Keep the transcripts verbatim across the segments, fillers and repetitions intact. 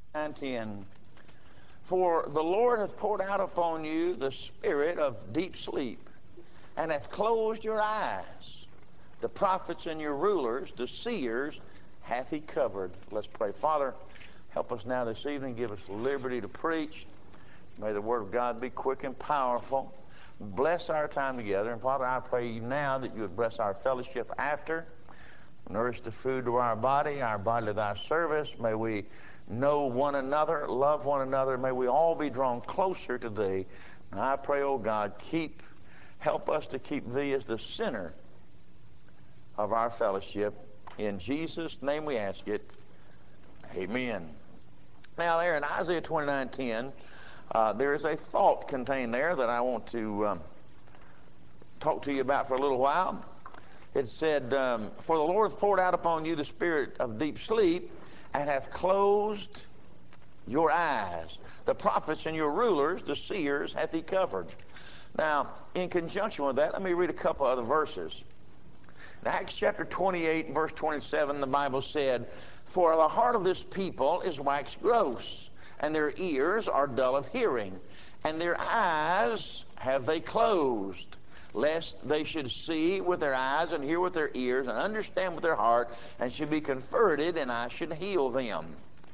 nine ten. For the Lord hath poured out upon you the spirit of deep sleep, and hath closed your eyes. The prophets and your rulers, the seers, hath he covered. Let's pray. Father, help us now this evening. Give us liberty to preach. May the word of God be quick and powerful. Bless our time together. And Father, I pray now that you would bless our fellowship after. Nourish the food to our body, our body to thy service. May we know one another, love one another. May we all be drawn closer to thee. And I pray, oh God, keep, help us to keep thee as the center of our fellowship. In Jesus' name we ask it. Amen. Now there in Isaiah twenty-nine ten, uh, there is a thought contained there that I want to um, talk to you about for a little while. It said, um, for the Lord hath poured out upon you the spirit of deep sleep, and hath closed your eyes. The prophets and your rulers, the seers, hath he covered. Now, in conjunction with that, let me read a couple other verses. In Acts chapter twenty-eight, verse twenty-seven, the Bible said, for the heart of this people is waxed gross, and their ears are dull of hearing, and their eyes have they closed, lest they should see with their eyes and hear with their ears and understand with their heart and should be converted, and I should heal them.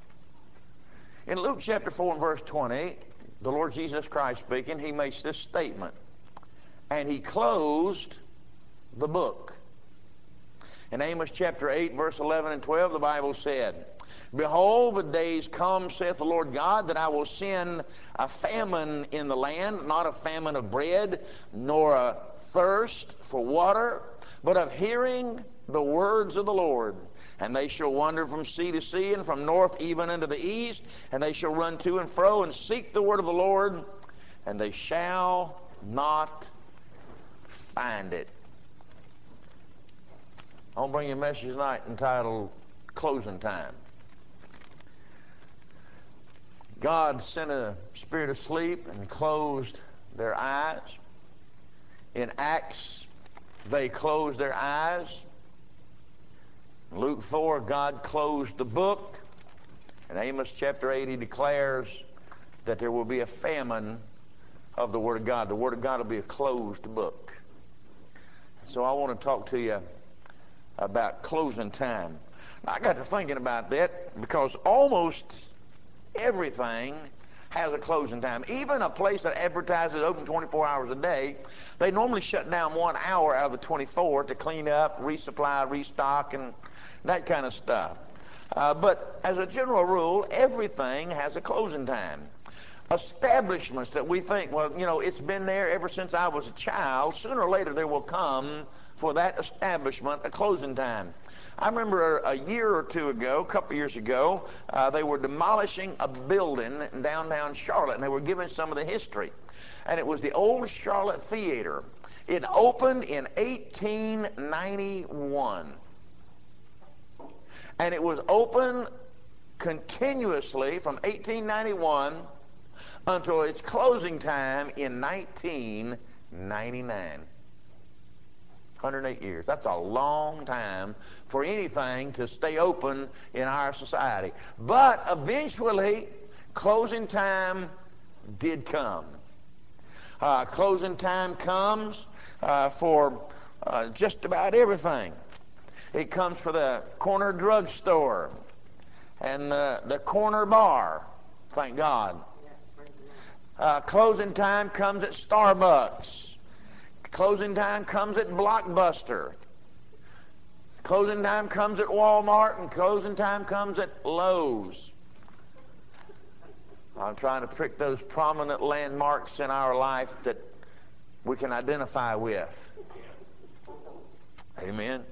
In Luke chapter four and verse twenty, the Lord Jesus Christ speaking, he makes this statement, and he closed the book. In Amos chapter eight, verse eleven and twelve, the Bible said, behold, the days come, saith the Lord God, that I will send a famine in the land, not a famine of bread, nor a thirst for water, but of hearing the words of the Lord. And they shall wander from sea to sea, and from north even unto the east, and they shall run to and fro, and seek the word of the Lord, and they shall not find it. I'll bring you a message tonight entitled Closing Time. God sent a spirit of sleep and closed their eyes. In Acts, they closed their eyes. In Luke four, God closed the book. In Amos chapter eight, he declares that there will be a famine of the Word of God. The Word of God will be a closed book. So I want to talk to you about closing time. I got to thinking about that because almost everything has a closing time. Even a place that advertises open twenty-four hours a day, they normally shut down one hour out of the twenty-four to clean up, resupply, restock, and that kind of stuff. Uh, but as a general rule, everything has a closing time. Establishments that we think, well, you know, it's been there ever since I was a child, sooner or later there will come for that establishment a closing time. I remember a, a year or two ago, a couple years ago, uh, they were demolishing a building in downtown Charlotte, and they were giving some of the history. And it was the old Charlotte Theater. It opened in eighteen ninety-one. And it was open continuously from eighteen ninety-one until its closing time in nineteen ninety-nine. one hundred eight years. That's a long time for anything to stay open in our society. But eventually, closing time did come. Uh, closing time comes uh, for uh, just about everything. It comes for the corner drugstore and the, the corner bar, thank God. Uh, closing time comes at Starbucks. Closing time comes at Blockbuster. Closing time comes at Walmart, and closing time comes at Lowe's. I'm trying to pick those prominent landmarks in our life that we can identify with. Amen.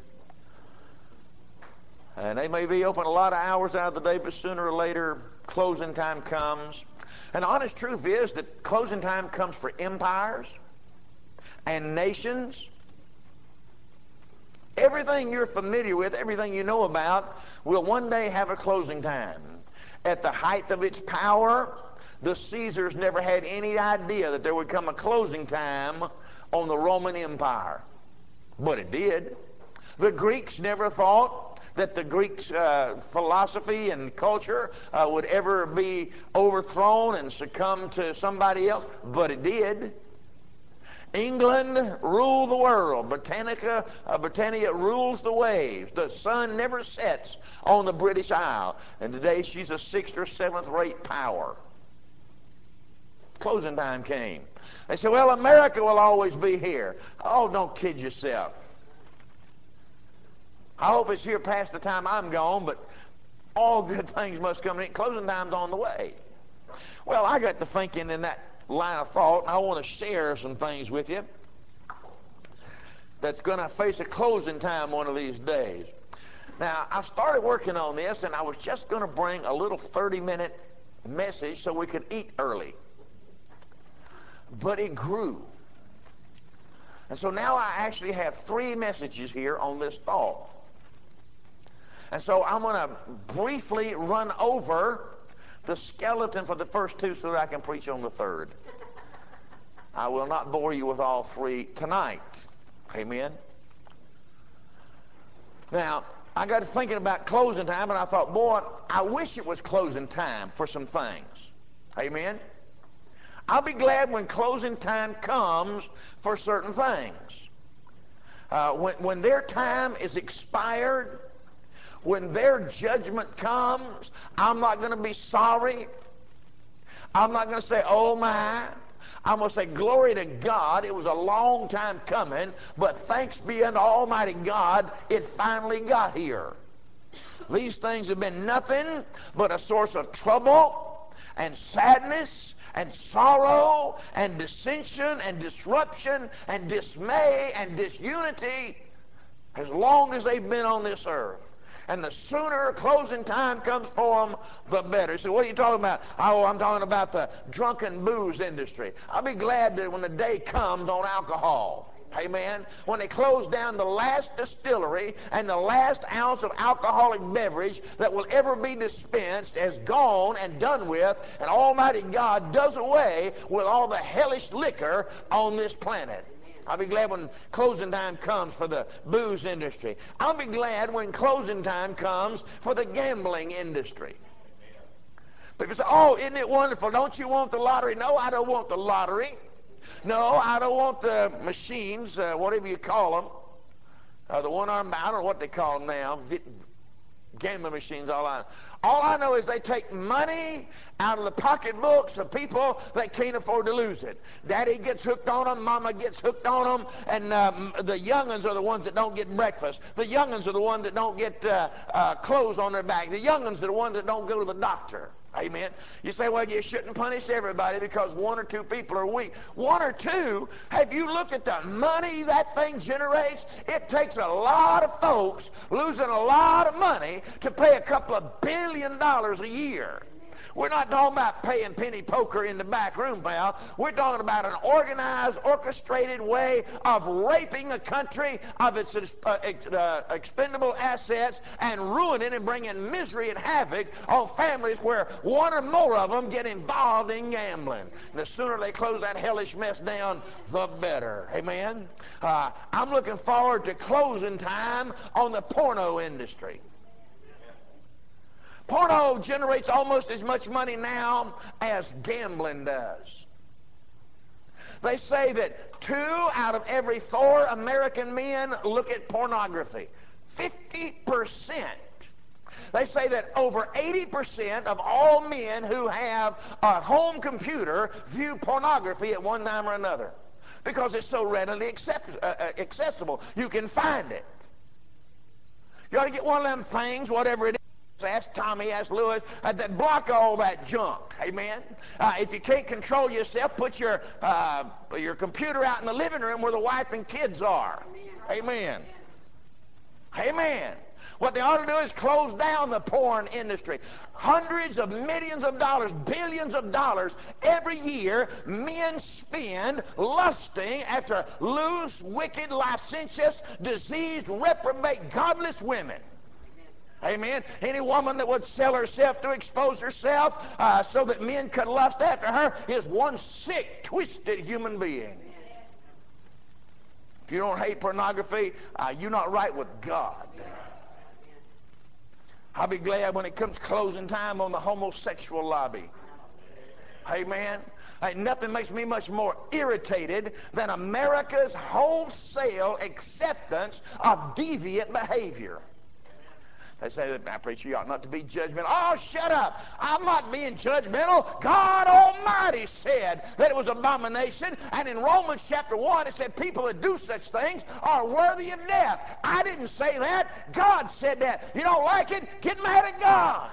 And they may be open a lot of hours out of the day, but sooner or later, closing time comes. And the honest truth is that closing time comes for empires and nations. Everything you're familiar with, everything you know about, will one day have a closing time. At the height of its power, the Caesars never had any idea that there would come a closing time on the Roman Empire. But it did. The Greeks never thought that the Greek uh, philosophy and culture uh, would ever be overthrown and succumb to somebody else, but it did. England ruled the world. Britannica, uh, Britannia rules the waves. The sun never sets on the British Isle. And today she's a sixth or seventh rate power. Closing time came. They said, well, America will always be here. Oh, don't kid yourself. I hope it's here past the time I'm gone, but all good things must come in. Closing time's on the way. Well, I got to thinking in that line of thought, and I want to share some things with you that's going to face a closing time one of these days. Now, I started working on this, and I was just going to bring a little thirty-minute message so we could eat early. But it grew. And so now I actually have three messages here on this thought. And so I'm going to briefly run over the skeleton for the first two so that I can preach on the third. I will not bore you with all three tonight. Amen. Now, I got to thinking about closing time, and I thought, boy, I wish it was closing time for some things. Amen. I'll be glad when closing time comes for certain things. Uh, when, when their time is expired, when their judgment comes, I'm not going to be sorry. I'm not going to say, oh my. I'm going to say, glory to God. It was a long time coming, but thanks be unto Almighty God, it finally got here. These things have been nothing but a source of trouble and sadness and sorrow and dissension and disruption and dismay and disunity as long as they've been on this earth. And the sooner closing time comes for them, the better. So what are you talking about? Oh, I'm talking about the drunken booze industry. I'll be glad that when the day comes on alcohol, amen, when they close down the last distillery and the last ounce of alcoholic beverage that will ever be dispensed is gone and done with, and Almighty God does away with all the hellish liquor on this planet. I'll be glad when closing time comes for the booze industry. I'll be glad when closing time comes for the gambling industry. People say, oh, isn't it wonderful? Don't you want the lottery? No, I don't want the lottery. No, I don't want the machines, uh, whatever you call them. Uh, the one-arm, I don't know what they call them now. Gambling machines, all I know. All I know is they take money out of the pocketbooks of people that can't afford to lose it. Daddy gets hooked on them, mama gets hooked on them, and um, the young'uns are the ones that don't get breakfast. The young'uns are the ones that don't get uh, uh, clothes on their back. The young'uns are the ones that don't go to the doctor. Amen. You say, well, you shouldn't punish everybody because one or two people are weak. One or two, have you looked at the money that thing generates? It takes a lot of folks losing a lot of money to pay a couple of billion dollars a year. We're not talking about paying penny poker in the back room, pal. We're talking about an organized, orchestrated way of raping a country of its uh, uh, expendable assets and ruining and bringing misery and havoc on families where one or more of them get involved in gambling. And the sooner they close that hellish mess down, the better. Amen? Uh, I'm looking forward to closing time on the porno industry. Porno generates almost as much money now as gambling does. They say that two out of every four American men look at pornography. fifty percent. They say that over eighty percent of all men who have a home computer view pornography at one time or another because it's so readily accept, uh, accessible. You can find it. You ought to get one of them things, whatever it is. Ask Tommy, ask Lewis, uh, that block all that junk. Amen. Uh, if you can't control yourself, put your uh, your computer out in the living room where the wife and kids are. Amen. Amen. What they ought to do is close down the porn industry. Hundreds of millions of dollars, billions of dollars every year men spend lusting after loose, wicked, licentious, diseased, reprobate, godless women. Amen. Any woman that would sell herself to expose herself uh, so that men could lust after her is one sick, twisted human being. If you don't hate pornography, uh, you're not right with God. I'll be glad when it comes closing time on the homosexual lobby. Amen. Ain't nothing makes me much more irritated than America's wholesale acceptance of deviant behavior. They say, I preach you ought not to be judgmental. Oh, shut up. I'm not being judgmental. God Almighty said that it was abomination. And in Romans chapter one, it said people that do such things are worthy of death. I didn't say that. God said that. You don't like it? Get mad at God.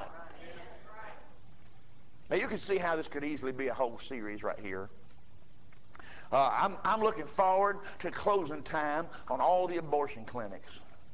Now, you can see how this could easily be a whole series right here. Uh, I'm, I'm looking forward to closing time on all the abortion clinics.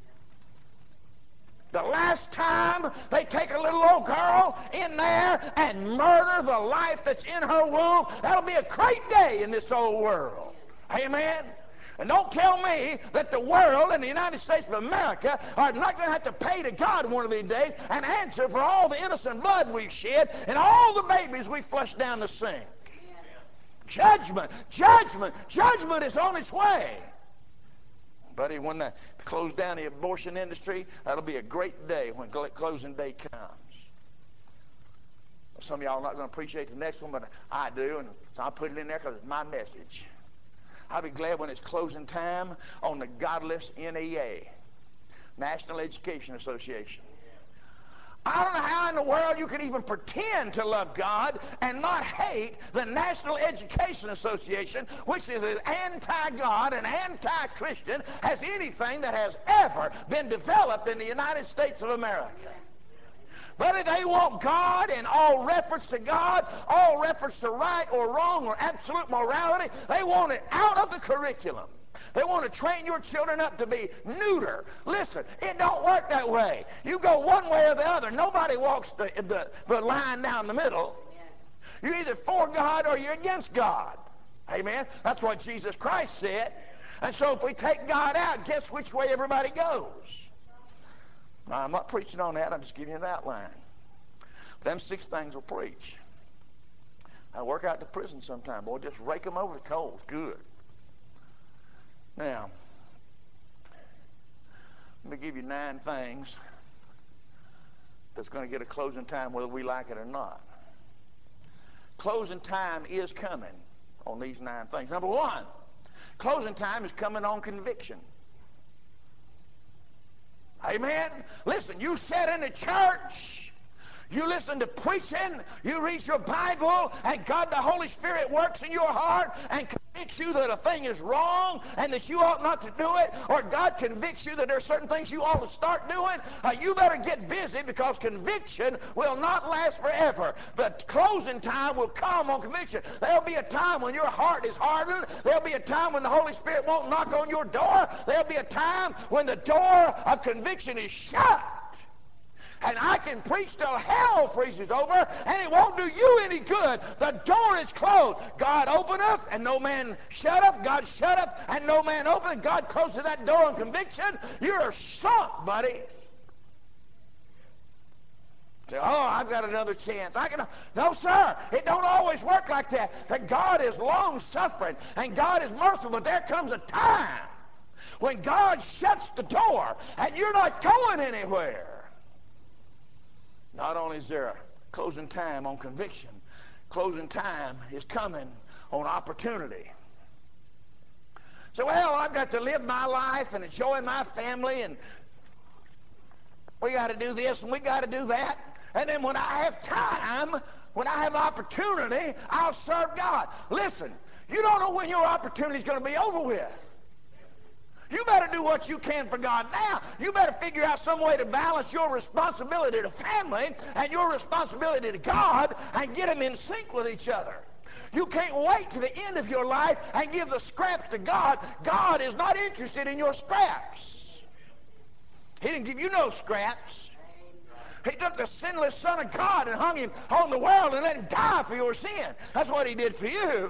The last time they take a little old girl in there and murder the life that's in her womb, that'll be a great day in this old world. Amen? And don't tell me that the world and the United States of America are not going to have to pay to God one of these days and answer for all the innocent blood we've shed and all the babies we flushed down the sink. Judgment, judgment, judgment is on its way. Buddy, when they close down the abortion industry, that'll be a great day when closing day comes. Some of y'all are not going to appreciate the next one, but I do, and so I put it in there because it's my message. I'll be glad when it's closing time on the godless N E A, National Education Association. I don't know how in the world you could even pretend to love God and not hate the National Education Association, which is as anti-God and anti-Christian as anything that has ever been developed in the United States of America. But if they want God and all reference to God, all reference to right or wrong or absolute morality, they want it out of the curriculum. They want to train your children up to be neuter. Listen, it don't work that way. You go one way or the other. Nobody walks the, the, the line down the middle. You're either for God or you're against God. Amen? That's what Jesus Christ said. And so if we take God out, guess which way everybody goes? Now, I'm not preaching on that. I'm just giving you an outline. But them six things will preach. I work out the prison sometime. Boy, just rake them over the coals. Good. Now, let me give you nine things that's going to get a closing time whether we like it or not. Closing time is coming on these nine things. Number one, closing time is coming on conviction. Amen? Listen, you sat in the church, you listen to preaching, you read your Bible, and God the Holy Spirit works in your heart and convicts you that a thing is wrong and that you ought not to do it, or God convicts you that there are certain things you ought to start doing, uh, you better get busy because conviction will not last forever. The closing time will come on conviction. There'll be a time when your heart is hardened. There'll be a time when the Holy Spirit won't knock on your door. There'll be a time when the door of conviction is shut. And I can preach till hell freezes over, and it won't do you any good. The door is closed. God openeth, and no man shutteth. God shutteth, and no man openeth. God closes that door on conviction. You're sunk, buddy. Say, oh, I've got another chance. I can. No, sir. It don't always work like that. That God is long-suffering, and God is merciful, but there comes a time when God shuts the door, and you're not going anywhere. Not only is there a closing time on conviction, closing time is coming on opportunity. So, well, I've got to live my life and enjoy my family, and we got to do this and we got to do that. And then when I have time, when I have opportunity, I'll serve God. Listen, you don't know when your opportunity is going to be over with. You better do what you can for God now. You better figure out some way to balance your responsibility to family and your responsibility to God and get them in sync with each other. You can't wait to the end of your life and give the scraps to God. God is not interested in your scraps. He didn't give you no scraps. He took the sinless Son of God and hung him on the world and let him die for your sin. That's what he did for you.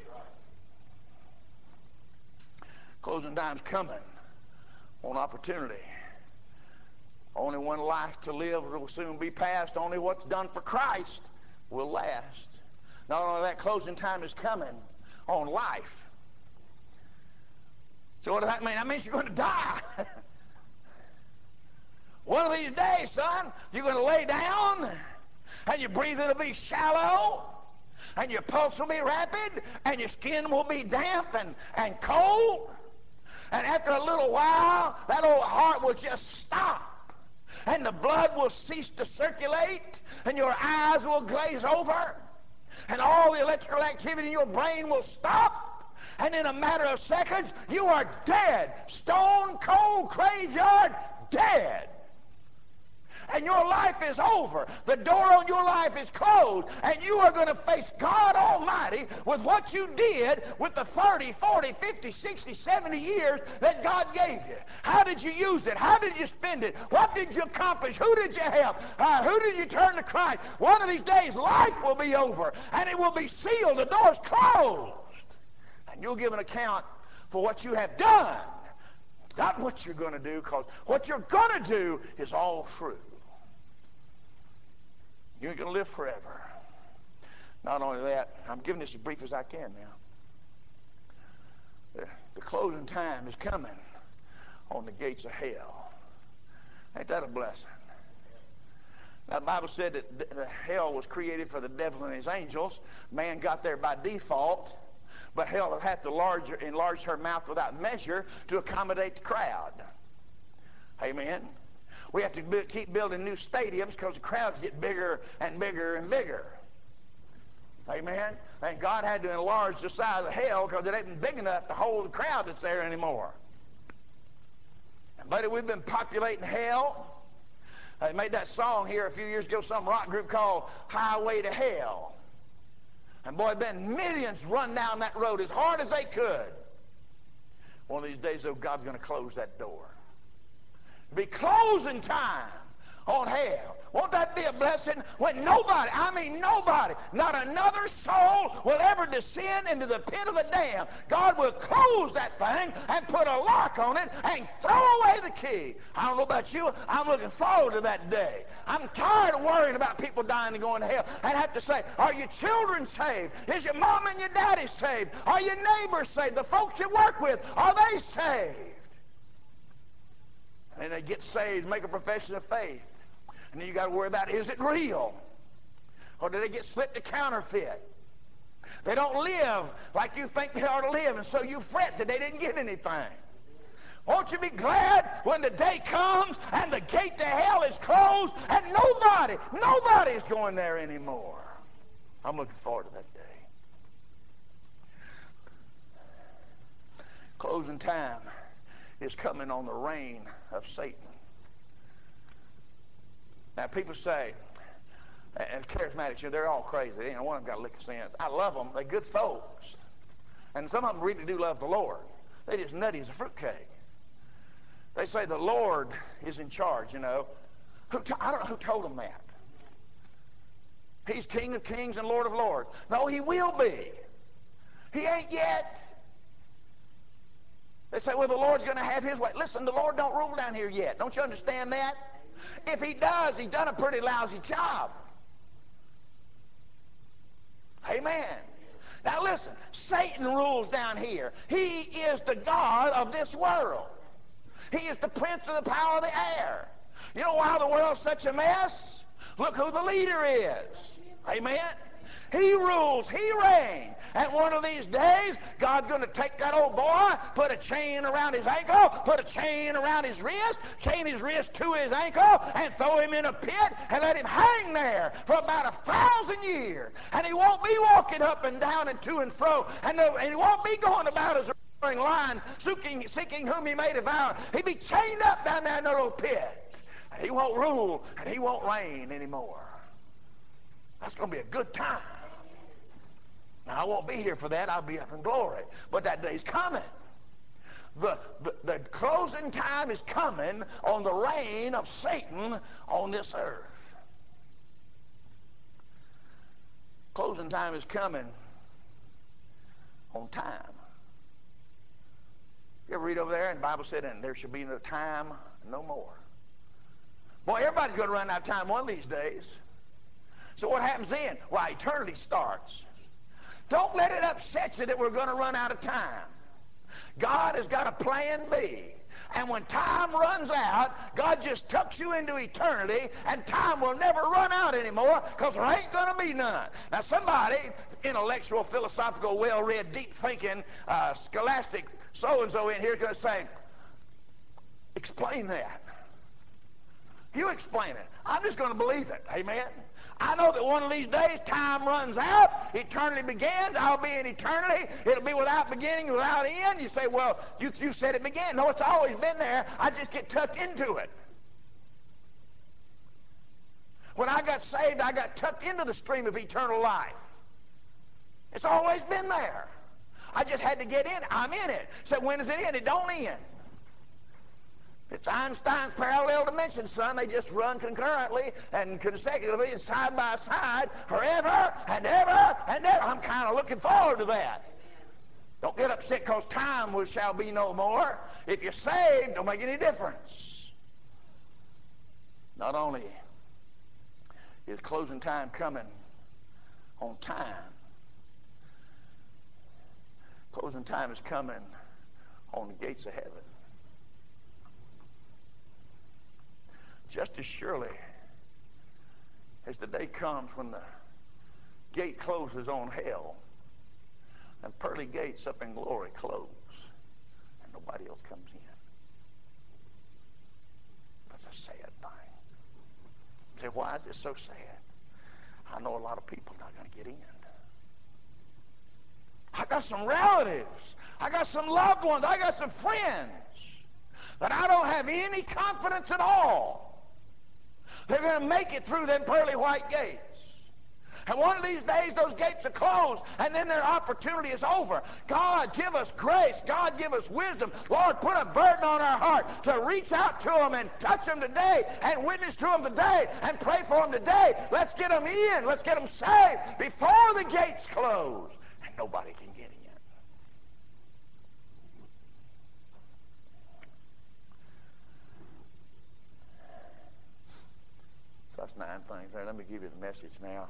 Closing time's coming on opportunity. Only one life to live will soon be past. Only what's done for Christ will last. Not only that, closing time is coming on life. So what does that mean? That means you're going to die. One of these days, son, you're going to lay down, and your breathing will be shallow, and your pulse will be rapid, and your skin will be damp and, and cold. And after a little while, that old heart will just stop, and the blood will cease to circulate, and your eyes will glaze over, and all the electrical activity in your brain will stop, and in a matter of seconds, you are dead, stone cold graveyard dead. And your life is over. The door on your life is closed, and you are going to face God Almighty with what you did with the thirty, forty, fifty, sixty, seventy years that God gave you. How did you use it? How did you spend it? What did you accomplish? Who did you help? Uh, who did you turn to Christ? One of these days, life will be over, and it will be sealed. The door's closed, and you'll give an account for what you have done. Not what you're going to do, because what you're going to do is all true. You're going to live forever. Not only that, I'm giving this as brief as I can now. The, the closing time is coming on the gates of hell. Ain't that a blessing? Now, the Bible said that the hell was created for the devil and his angels. Man got there by default, but hell had to enlarge, enlarge her mouth without measure to accommodate the crowd. Amen. We have to be, keep building new stadiums because the crowds get bigger and bigger and bigger. Amen. And God had to enlarge the size of hell because it ain't big enough to hold the crowd that's there anymore. And buddy, we've been populating hell. They made that song here a few years ago, some rock group called Highway to Hell. And boy, been millions run down that road as hard as they could. One of these days, though, God's going to close that door. Be closing time on hell. Won't that be a blessing when nobody, I mean nobody, not another soul will ever descend into the pit of the damned. God will close that thing and put a lock on it and throw away the key. I don't know about you, I'm looking forward to that day. I'm tired of worrying about people dying and going to hell and have to say, are your children saved? Is your mom and your daddy saved? Are your neighbors saved? The folks you work with, are they saved? And they get saved, make a profession of faith. And then you got to worry about, is it real? Or did they get slipped to counterfeit? They don't live like you think they ought to live, and so you fret that they didn't get anything. Won't you be glad when the day comes and the gate to hell is closed and nobody, nobody is going there anymore? I'm looking forward to that day. Closing time is coming on the reign of Satan. Now, people say, and charismatics, they're all crazy. They ain't one of them got a lick of sense. I love them. They're good folks. And some of them really do love the Lord. They just nutty as a fruitcake. They say the Lord is in charge, you know. Who t- I don't know who told them that. He's King of kings and Lord of lords. No, he will be. He ain't yet. They say, well, the Lord's going to have his way. Listen, the Lord don't rule down here yet. Don't you understand that? If he does, he's done a pretty lousy job. Amen. Now listen, Satan rules down here. He is the God of this world. He is the prince of the power of the air. You know why the world's such a mess? Look who the leader is. Amen. He rules, he reigns. And one of these days, God's going to take that old boy, put a chain around his ankle, put a chain around his wrist, chain his wrist to his ankle, and throw him in a pit and let him hang there for about a thousand years. And he won't be walking up and down and to and fro, and, no, and he won't be going about as a roaring lion, seeking, seeking whom he may devour. He'll be chained up down there in that old pit. And he won't rule, and he won't reign anymore. That's going to be a good time. Now, I won't be here for that. I'll be up in glory. But that day's coming. The, the, the closing time is coming on the reign of Satan on this earth. Closing time is coming on time. You ever read over there? And the Bible said, and there shall be no time no more. Boy, everybody's going to run out of time one of these days. So what happens then? Why, eternity starts. Don't let it upset you that we're going to run out of time. God has got a plan B. And when time runs out, God just tucks you into eternity, and time will never run out anymore because there ain't going to be none. Now somebody, intellectual, philosophical, well-read, deep-thinking, uh, scholastic so-and-so in here is going to say, explain that. You explain it. I'm just going to believe it. Amen? I know that one of these days time runs out, eternity begins, I'll be in eternity, it'll be without beginning, without end. You say, well, you, you said it began. No, it's always been there. I just get tucked into it. When I got saved, I got tucked into the stream of eternal life. It's always been there. I just had to get in. I'm in it. So when does it end? It don't end. It's Einstein's parallel dimension, son. They just run concurrently and consecutively and side by side forever and ever and ever. I'm kind of looking forward to that. Don't get upset because time will, shall be no more. If you're saved, don't make any difference. Not only is closing time coming on time, closing time is coming on the gates of heaven. Just as surely as the day comes when the gate closes on hell and pearly gates up in glory close and nobody else comes in. That's a sad thing. You say, why is it so sad? I know a lot of people not going to get in. I got some relatives. I got some loved ones. I got some friends that I don't have any confidence at all they're going to make it through them pearly white gates. And one of these days, those gates are closed, and then their opportunity is over. God, give us grace. God, give us wisdom. Lord, put a burden on our heart to reach out to them and touch them today and witness to them today and pray for them today. Let's get them in. Let's get them saved before the gates close, and nobody can get in. So that's nine things there. Let me give you the message now.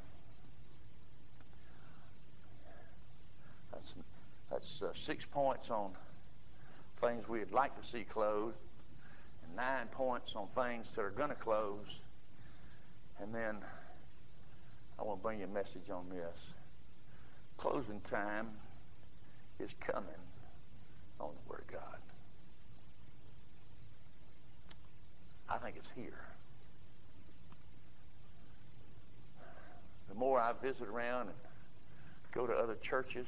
That's, that's uh, six points on things we'd like to see closed, and nine points on things that are going to close. And then I want to bring you a message on this. Closing time is coming on the Word of God. I think it's here. The more I visit around and go to other churches,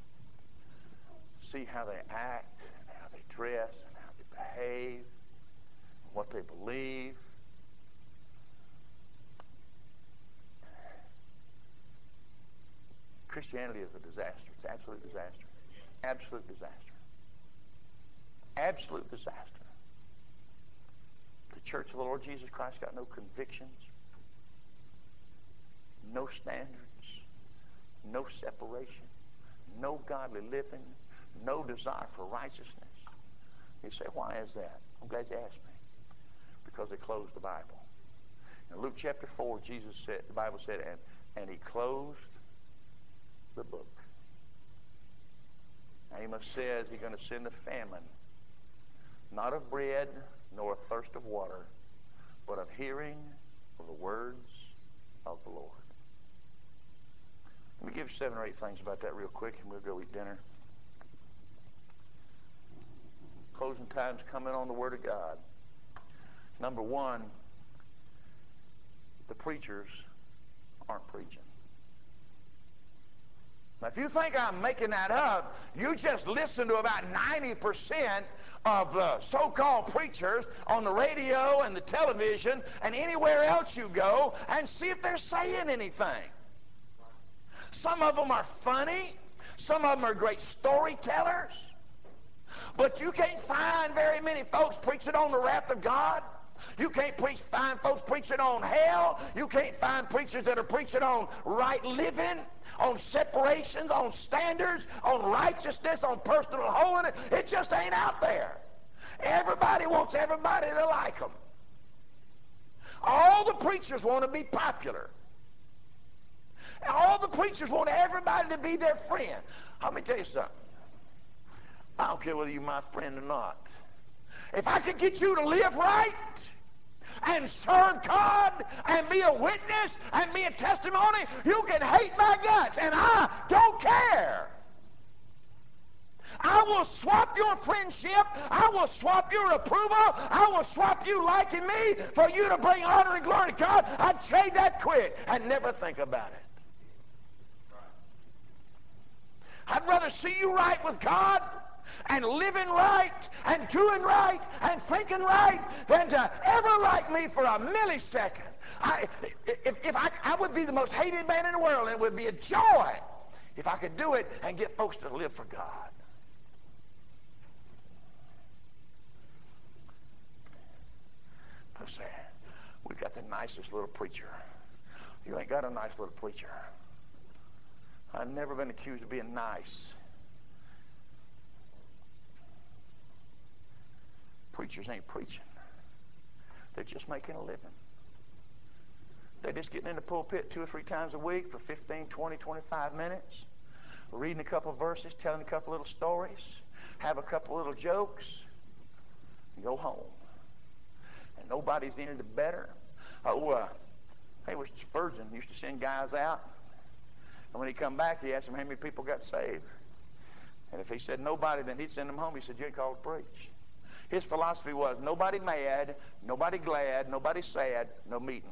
see how they act, and how they dress, and how they behave, and what they believe, Christianity is a disaster. It's an absolute disaster. Absolute disaster. Absolute disaster. The Church of the Lord Jesus Christ got no convictions, no standards, no separation, no godly living, no desire for righteousness. You say, why is that? I'm glad you asked me. Because they closed the Bible. In Luke chapter four, Jesus said, the Bible said, and, and he closed the book. Amos says he's going to send a famine, not of bread nor a thirst of water, but of hearing of the words of the Lord. Let me give you seven or eight things about that real quick, and we'll go eat dinner. Closing time's coming on the Word of God. Number one, the preachers aren't preaching. Now, if you think I'm making that up, you just listen to about ninety percent of the so-called preachers on the radio and the television and anywhere else you go and see if they're saying anything. Some of them are funny. Some of them are great storytellers. But you can't find very many folks preaching on the wrath of God. You can't preach, find folks preaching on hell. You can't find preachers that are preaching on right living, on separations, on standards, on righteousness, on personal holiness. It just ain't out there. Everybody wants everybody to like them. All the preachers want to be popular. All the preachers want everybody to be their friend. Let me tell you something. I don't care whether you're my friend or not. If I could get you to live right and serve God and be a witness and be a testimony, you can hate my guts, and I don't care. I will swap your friendship. I will swap your approval. I will swap you liking me for you to bring honor and glory to God. I'd trade that quick and never think about it. I'd rather see you right with God and living right and doing right and thinking right than to ever like me for a millisecond. I, if, if I, I would be the most hated man in the world, and it would be a joy if I could do it and get folks to live for God. I say, we've got the nicest little preacher. You ain't got a nice little preacher. I've never been accused of being nice. Preachers ain't preaching. They're just making a living. They're just getting in the pulpit two or three times a week for fifteen, twenty, twenty-five minutes, reading a couple of verses, telling a couple little stories, have a couple little jokes, and go home. And nobody's any the better. Oh, uh, hey, was Spurgeon used to send guys out, and when he come back, he asked them how many people got saved. And if he said nobody, then he'd send them home. He said, you ain't called to preach. His philosophy was nobody mad, nobody glad, nobody sad, no meeting.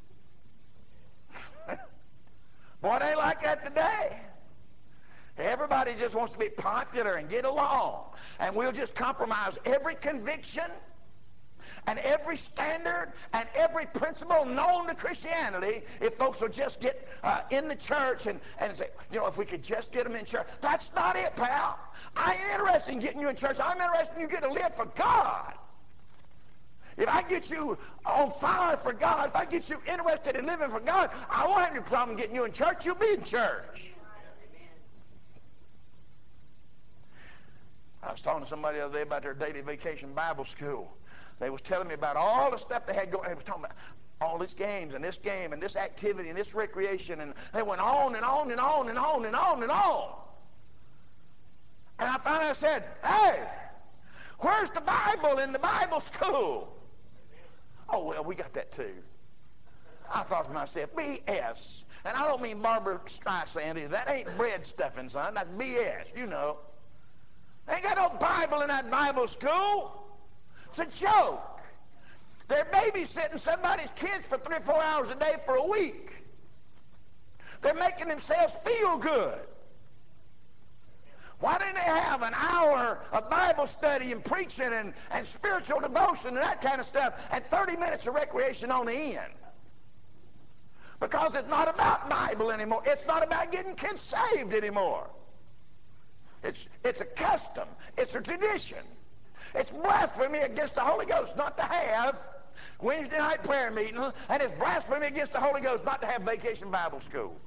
Boy, they like that today. Everybody just wants to be popular and get along. And we'll just compromise every conviction and every standard and every principle known to Christianity if folks will just get uh, in the church and, and say, you know, if we could just get them in church. That's not it, pal. I ain't interested in getting you in church. I'm interested in you getting to live for God. If I get you on fire for God, if I get you interested in living for God, I won't have any problem getting you in church. You'll be in church. I was talking to somebody the other day about their daily vacation Bible school. They was telling me about all the stuff they had going. They was talking about all these games and this game and this activity and this recreation, and they went on and on and on and on and on and on. And I finally said, hey, where's the Bible in the Bible school? Oh, well, we got that too. I thought to myself, B S. And I don't mean Barbara Streisand either. That ain't bread stuffing, son. That's B S, you know. Ain't got no Bible in that Bible school. It's a joke. They're babysitting somebody's kids for three or four hours a day for a week. They're making themselves feel good. Why didn't they have an hour of Bible study and preaching and, and spiritual devotion and that kind of stuff and thirty minutes of recreation on the end? Because it's not about Bible anymore. It's not about getting kids saved anymore. It's, it's a custom. It's a tradition. It's blasphemy against the Holy Ghost not to have Wednesday night prayer meeting, and it's blasphemy against the Holy Ghost not to have vacation Bible school.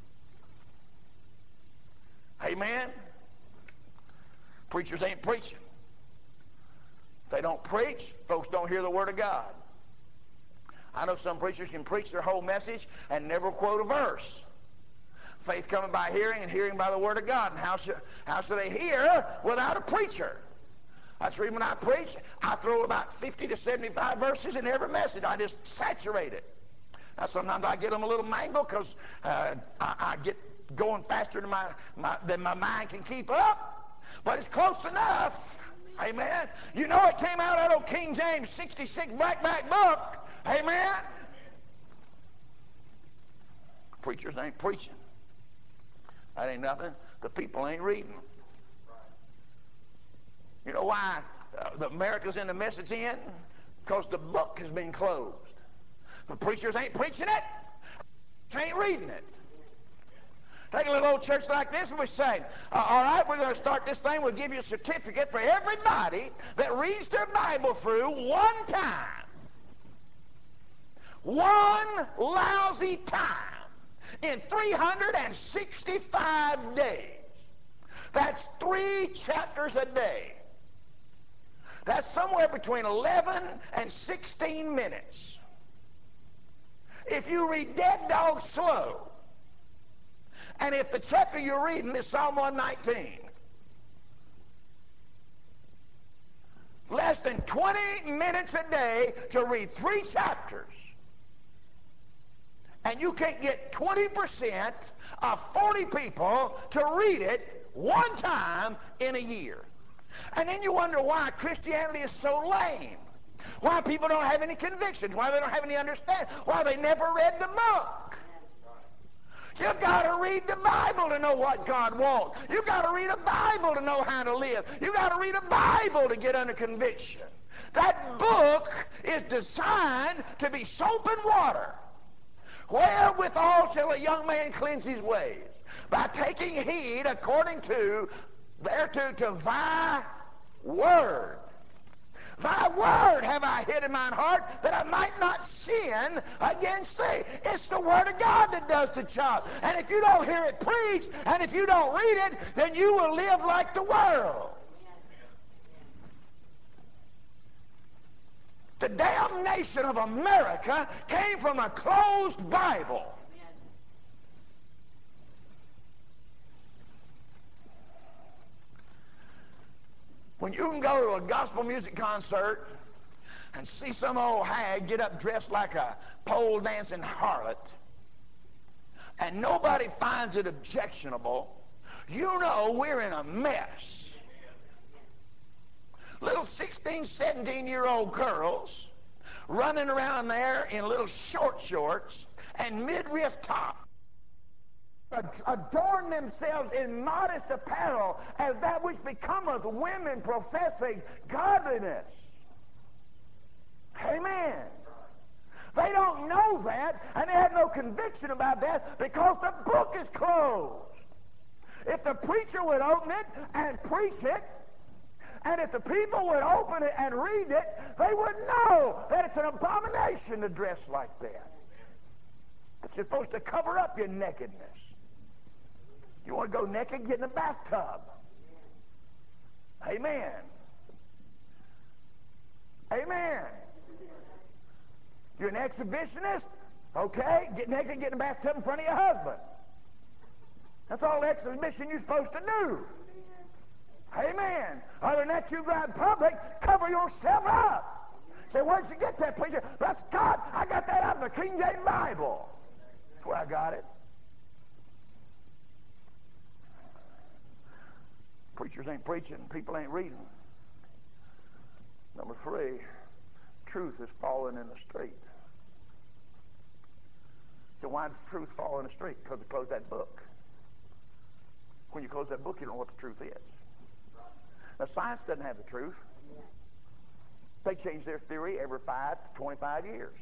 Amen? Preachers ain't preaching. If they don't preach, folks don't hear the Word of God. I know some preachers can preach their whole message and never quote a verse. Faith coming by hearing, and hearing by the Word of God. And how should, how should they hear without a preacher? That's the reason when I preach, I throw about fifty to seventy-five verses in every message. I just saturate it. Now, sometimes I get them a little mangled because uh, I, I get going faster than my, my, than my mind can keep up. But it's close enough. Amen. You know it came out of that old King James sixty-six blackback book. Amen. Preachers ain't preaching. That ain't nothing. The people ain't reading. You know why uh, the America's in the mess it's in? Because the book has been closed. The preachers ain't preaching it. Ain't reading it. Take a little old church like this and we say, uh, all right, we're going to start this thing. We'll give you a certificate for everybody that reads their Bible through one time. One lousy time in three hundred sixty-five days. That's three chapters a day. That's somewhere between eleven and sixteen minutes. If you read dead dog slow, and if the chapter you're reading is Psalm one nineteen, less than twenty minutes a day to read three chapters. And you can't get twenty percent of forty people to read it one time in a year. And then you wonder why Christianity is so lame. Why people don't have any convictions. Why they don't have any understanding. Why they never read the book. You've got to read the Bible to know what God wants. You've got to read a Bible to know how to live. You've got to read a Bible to get under conviction. That book is designed to be soap and water. Wherewithal shall a young man cleanse his ways? By taking heed according to, thereto, to thy word. Thy word have I hid in mine heart, that I might not sin against thee. It's the word of God that does the job. And if you don't hear it preached, and if you don't read it, then you will live like the world. The damnation of America came from a closed Bible. When you can go to a gospel music concert and see some old hag get up dressed like a pole dancing harlot, and nobody finds it objectionable, you know we're in a mess. Little sixteen, seventeen year old girls running around there in little short shorts and midriff tops, adorn themselves in modest apparel as that which becometh women professing godliness. Amen. They don't know that, and they have no conviction about that because the book is closed. If the preacher would open it and preach it, and if the people would open it and read it, they would know that it's an abomination to dress like that. It's supposed to cover up your nakedness. You want to go naked? Get in a bathtub. Amen. Amen. You're an exhibitionist? Okay, get naked, get in a bathtub in front of your husband. That's all the exhibition you're supposed to do. Amen. Other than that, you go out in public, cover yourself up. Say, where'd you get that, preacher? Bless God, I got that out of the King James Bible. That's where I got it. Preachers ain't preaching, people ain't reading. Number three, truth is falling in the street. So why does truth fall in the street? Because they closed that book. When you close that book, you don't know what the truth is. Now, science doesn't have the truth. They change their theory every five to twenty-five years.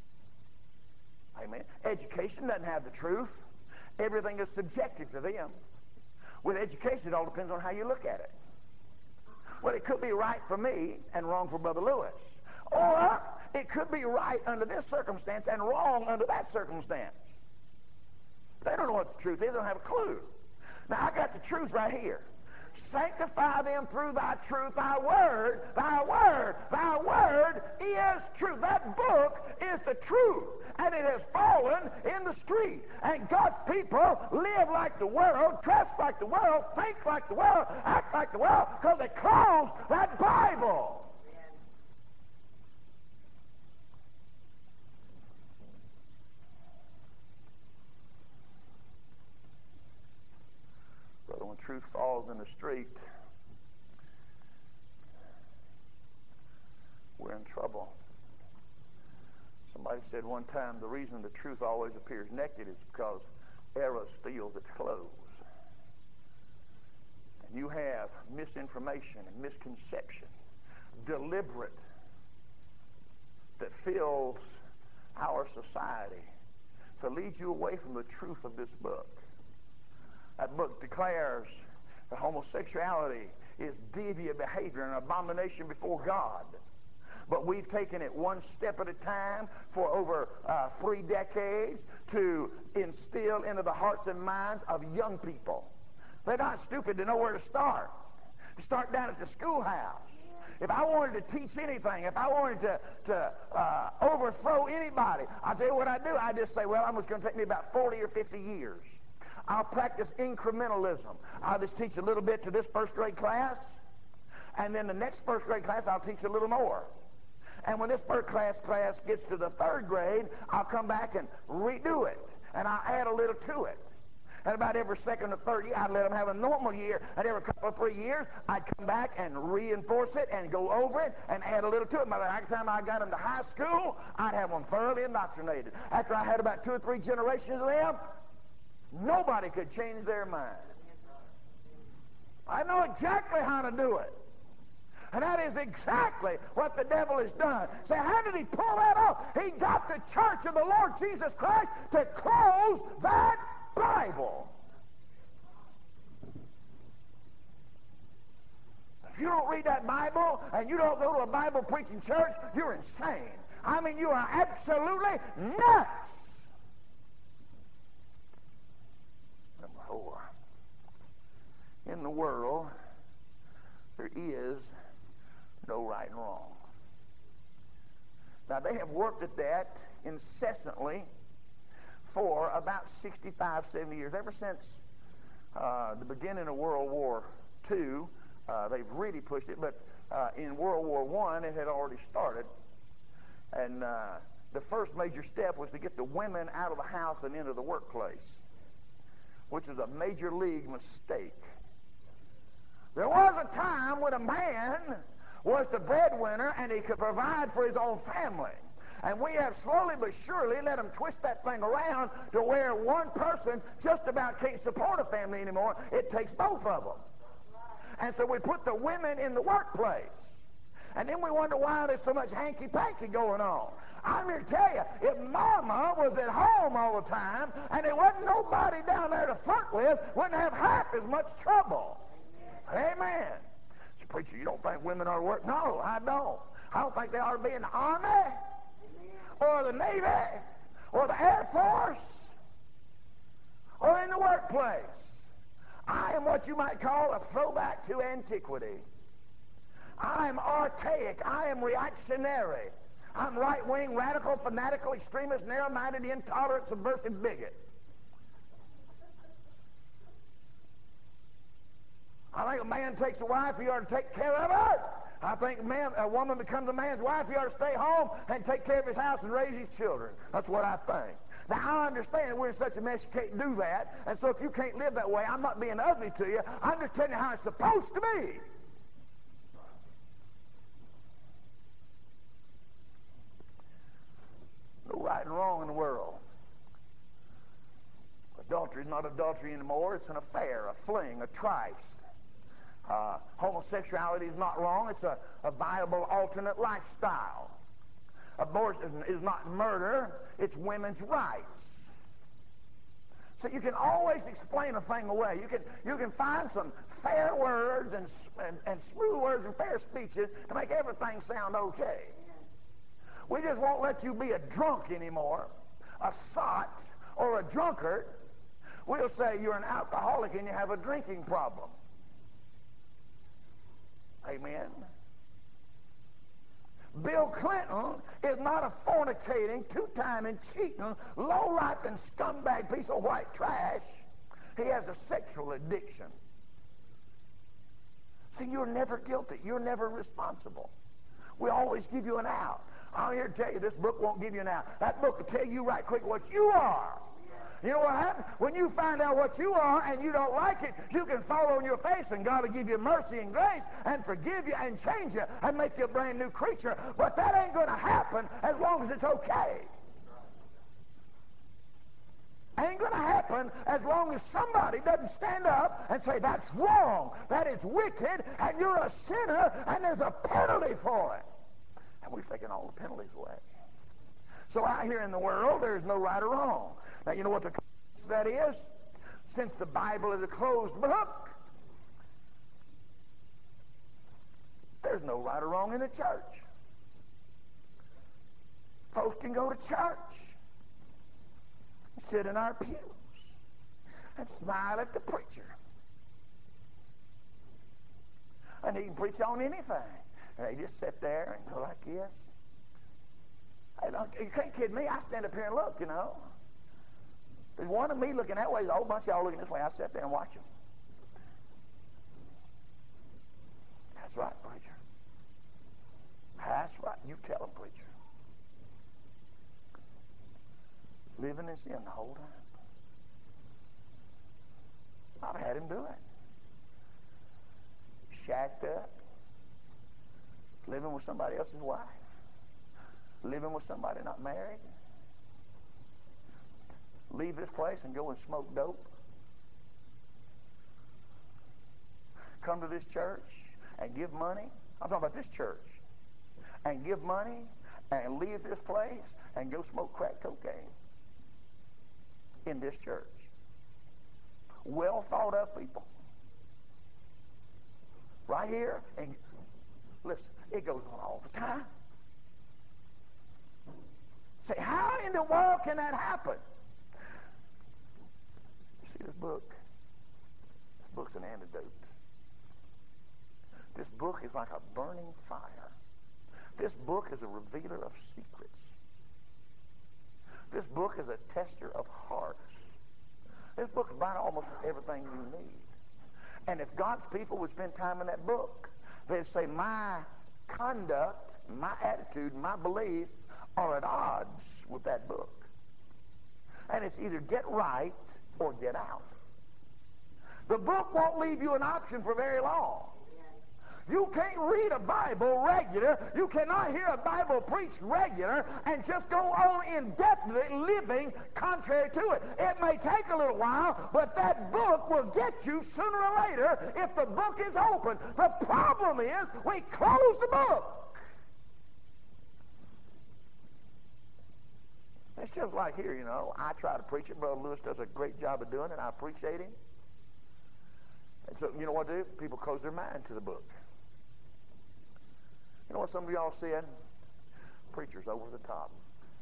Amen. Education doesn't have the truth. Everything is subjective to them. With education, it all depends on how you look at it. Well, it could be right for me and wrong for Brother Lewis. Or it could be right under this circumstance and wrong under that circumstance. They don't know what the truth is. They don't have a clue. Now, I got the truth right here. Sanctify them through thy truth, thy word, thy word, thy word is truth. That book is the truth, and it has fallen in the street. And God's people live like the world, dress like the world, think like the world, act like the world, because they closed that Bible. Brother, when truth falls in the street, we're in trouble. Somebody said one time the reason the truth always appears naked is because error steals its clothes. And you have misinformation and misconception, deliberate, that fills our society to lead you away from the truth of this book. That book declares that homosexuality is deviant behavior and abomination before God. But we've taken it one step at a time for over uh, three decades to instill into the hearts and minds of young people. They're not stupid to know where to start. To start down at the schoolhouse. If I wanted to teach anything, if I wanted to, to uh, overthrow anybody, I'll tell you what I do. I just say, well, it's going to take me about forty or fifty years. I'll practice incrementalism. I'll just teach a little bit to this first grade class. And then the next first grade class, I'll teach a little more. And when this first class class gets to the third grade, I'll come back and redo it. And I'll add a little to it. And about every second or third year, I'd let them have a normal year. And every couple of three years, I'd come back and reinforce it and go over it and add a little to it. By the time I got them to high school, I'd have them thoroughly indoctrinated. After I had about two or three generations of them, nobody could change their mind. I know exactly how to do it. And that is exactly what the devil has done. Say, how did he pull that off? He got the church of the Lord Jesus Christ to close that Bible. If you don't read that Bible and you don't go to a Bible preaching church, you're insane. I mean, you are absolutely nuts. Number four. In the world, there is no right and wrong. Now, they have worked at that incessantly for about sixty-five, seventy years. Ever since uh, the beginning of World War Two, uh, they've really pushed it. But uh, in World War One, it had already started. And uh, the first major step was to get the women out of the house and into the workplace, which was a major league mistake. There was a time when a man was the breadwinner and he could provide for his own family. And we have slowly but surely let them twist that thing around to where one person just about can't support a family anymore. It takes both of them. And so we put the women in the workplace. And then we wonder why there's so much hanky-panky going on. I'm here to tell you, if mama was at home all the time and there wasn't nobody down there to flirt with, wouldn't have half as much trouble. Amen. So, preacher, you don't think women ought to work? No, I don't. I don't think they ought to be in the Army or the Navy or the Air Force or in the workplace. I am what you might call a throwback to antiquity. I am archaic. I am reactionary. I'm right-wing, radical, fanatical, extremist, narrow-minded, intolerant, subversive bigot. I think a man takes a wife, he ought to take care of her. I think a, man, a woman becomes a man's wife, he ought to stay home and take care of his house and raise his children. That's what I think. Now, I understand we're in such a mess you can't do that, and so if you can't live that way, I'm not being ugly to you. I'm just telling you how it's supposed to be. No right and wrong in the world. Adultery is not adultery anymore. It's an affair, a fling, a tryst. Uh, homosexuality is not wrong. It's a, a viable alternate lifestyle. Abortion is not murder. It's women's rights. So you can always explain a thing away. You can, you can find some fair words and, and, and smooth words and fair speeches to make everything sound okay. We just won't let you be a drunk anymore, a sot, or a drunkard. We'll say you're an alcoholic and you have a drinking problem. Amen. Bill Clinton is not a fornicating, two-timing, cheating, low-life and scumbag piece of white trash. He has a sexual addiction. See, you're never guilty. You're never responsible. We always give you an out. I'm here to tell you, this book won't give you an out. That book will tell you right quick what you are. You know what happens? When you find out what you are and you don't like it, you can fall on your face and God will give you mercy and grace and forgive you and change you and make you a brand new creature. But that ain't going to happen as long as it's okay. Ain't going to happen as long as somebody doesn't stand up and say, that's wrong, that is wicked, and you're a sinner, and there's a penalty for it. And we've taken all the penalties away. So out here in the world, there's no right or wrong. Now, you know what the consequence of that is? Since the Bible is a closed book, there's no right or wrong in the church. Folks can go to church, sit in our pews, and smile at the preacher. And he can preach on anything. And they just sit there and go like this. Hey, don't, you can't kid me. I stand up here and look, you know. There's one of me looking that way, there's a whole bunch of y'all looking this way. I sit there and watch them. That's right, preacher. That's right. You tell him, preacher. Living in sin the whole time. I've had him do it. Shacked up. Living with somebody else's wife. Living with somebody not married. Leave this place and go and smoke dope. Come to this church and give money. I'm talking about this church. And give money and leave this place and go smoke crack cocaine in this church. Well thought of people. Right here. And listen, it goes on all the time. Say, how in the world can that happen? You see this book? This book's an antidote. This book is like a burning fire. This book is a revealer of secrets. This book is a tester of hearts. This book is about almost everything you need. And if God's people would spend time in that book, they'd say, my conduct, my attitude, my belief are at odds with that book. And it's either get right or get out. The book won't leave you an option for very long. You can't read a Bible regular. You cannot hear a Bible preached regular and just go on indefinitely living contrary to it. It may take a little while, but that book will get you sooner or later if the book is open. The problem is we close the book. It's just like here, you know. I try to preach it. Brother Lewis does a great job of doing it. I appreciate him. And so, you know what to do? People close their mind to the book. You know what some of y'all said? Preacher's over the top.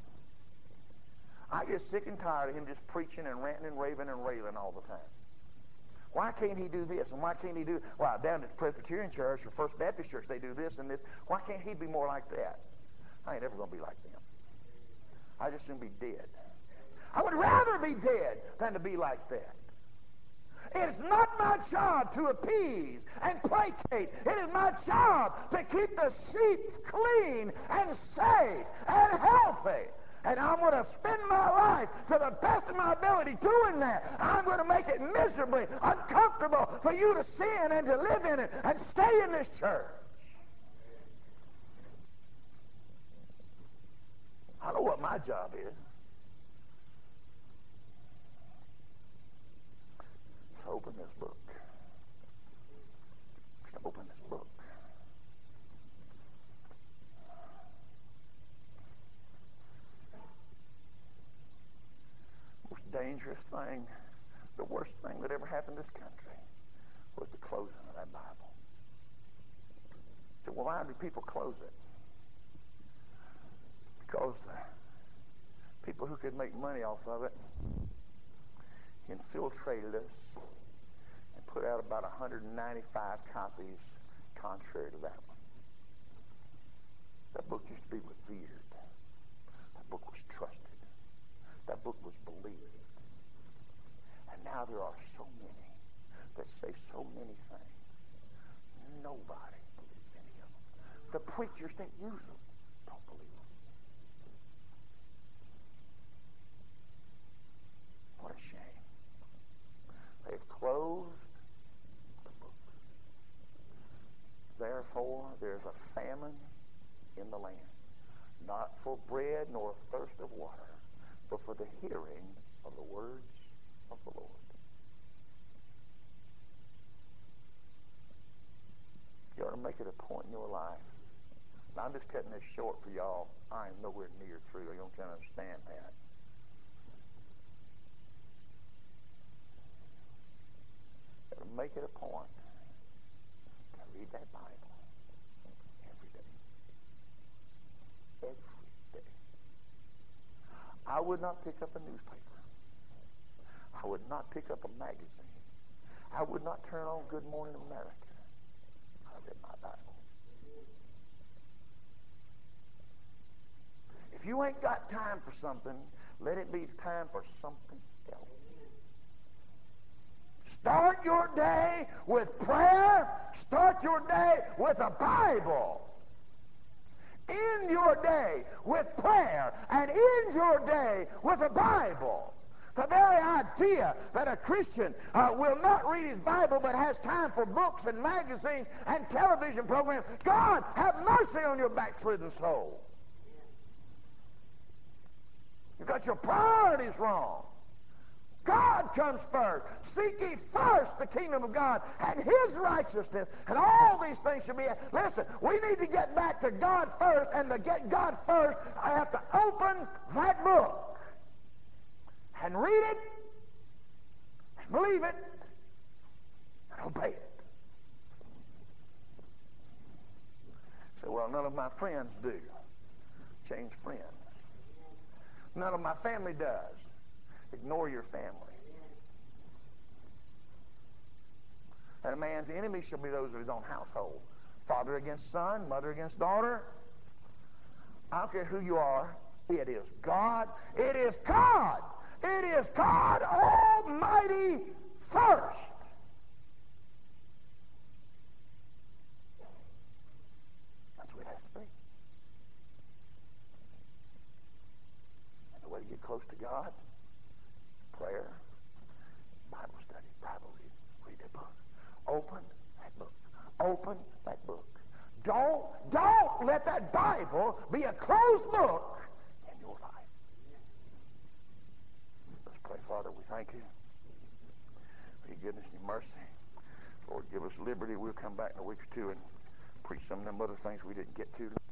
I get sick and tired of him just preaching and ranting and raving and railing all the time. Why can't he do this? And why can't he do... Well, down at the Presbyterian Church or First Baptist Church, they do this and this. Why can't he be more like that? I ain't ever going to be like them. I just soon be dead. I would rather be dead than to be like that. It's not my job to appease and placate. It is my job to keep the sheep clean and safe and healthy. And I'm going to spend my life to the best of my ability doing that. I'm going to make it miserably uncomfortable for you to sin and to live in it and stay in this church. I know what my job is. Just open this book. Just open this book. Most dangerous thing, the worst thing that ever happened in this country was the closing of that Bible. So why do people close it? Because the people who could make money off of it infiltrated us and put out about one hundred ninety-five copies contrary to that one. That book used to be revered. That book was trusted. That book was believed. And now there are so many that say so many things. Nobody believes any of them. The preachers that use them don't believe them. What a shame. They've closed the book. Therefore, there's a famine in the land, not for bread nor thirst of water, but for the hearing of the words of the Lord. You ought to make it a point in your life. Now, I'm just cutting this short for y'all. I am nowhere near through. You don't kind of understand that. You ought to make it a point to read that Bible every day. Every day. I would not pick up a newspaper. I would not pick up a magazine. I would not turn on Good Morning America. I read my Bible. If you ain't got time for something, let it be time for something else. Start your day with prayer. Start your day with a Bible. End your day with prayer, and end your day with a Bible. The very idea that a Christian uh, will not read his Bible but has time for books and magazines and television programs, God have mercy on your backslidden soul. You got your priorities wrong. God comes first. Seek ye first the kingdom of God and his righteousness, and all these things should be. Listen, we need to get back to God first, and to get God first, I have to open that book and read it and believe it and obey it. So, well, none of my friends do. Change friends. None of my family does. Ignore your family. And a man's enemy shall be those of his own household. Father against son, mother against daughter. I don't care who you are. It is God. It is God. It is God Almighty first. That's what it has to be. And the way to get close to God, prayer, Bible study, Bible reading, read that book. Open that book. Open that book. Don't, don't let that Bible be a closed book in your life. Let's pray. Father, we thank you for your goodness and your mercy. Lord, give us liberty. We'll come back in a week or two and preach some of them other things we didn't get to.